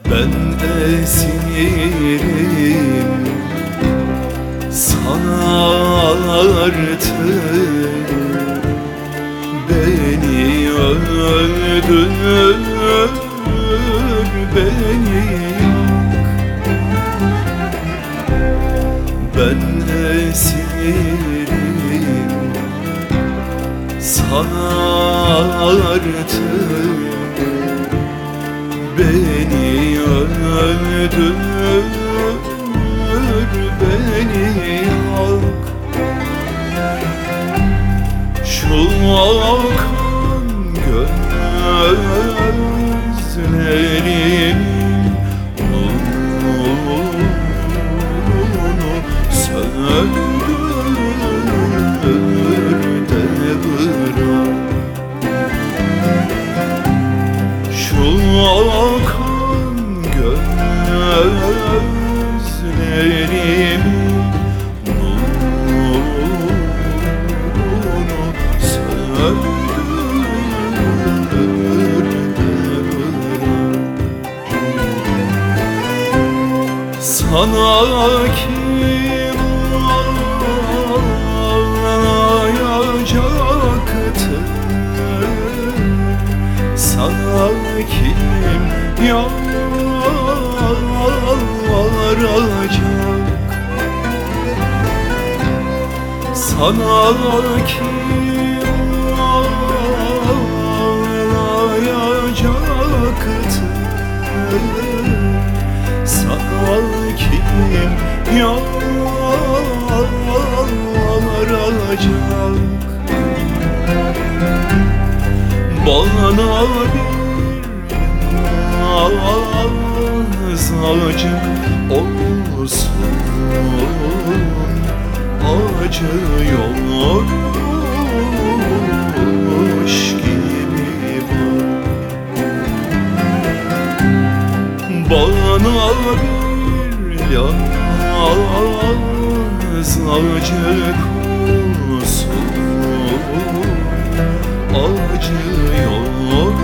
Ben esirim sana artık, beni öldür, beni yak. Ben esirim sana artık, beni öldür, beni yak. Şu akan gözlerim nurunu söndür de bırak. Şu akan gözlerim nurunu söndür de bırak. Sana kim ağlayacaktı? Sana kim yalvaracak? Sana kim ağlayacaktı? Sana kim yalvaracak? Bana bir acı olsun, acıyormuş gibi bak. Bana bir acı olsun, acıyor